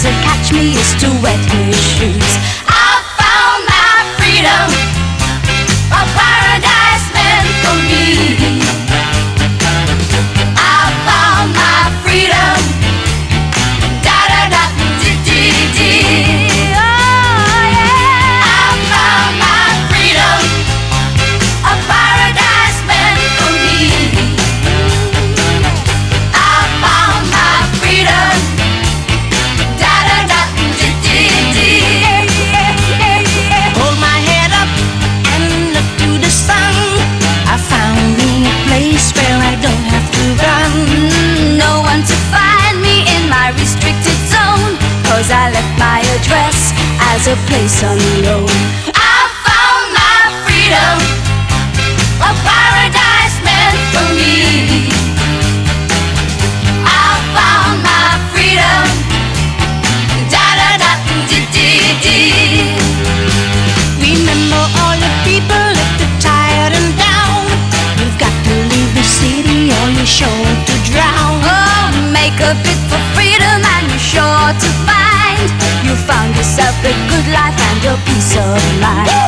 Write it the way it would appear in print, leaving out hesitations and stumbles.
to catch me is to wet his shoes. I found my freedom, a paradise meant for me. I found my freedom, da da da dee dee dee. Oh yeah. I found my freedom, a paradise meant for me. I found my freedom, da da da dee dee dee. Hold my head up and look to the sun. I found me a place where I don't have to run. No one to find me in my restricted zone, 'cause I left my address as a place unknown. I found my freedom, a paradise meant for me. I found my freedom, da da da dee dee dee. Remember all the people left tired and down. You've got to leave the city or you're sure to drown. Oh, make a bid for freedom and you're sure to find you found yourself a good life and your peace of mind.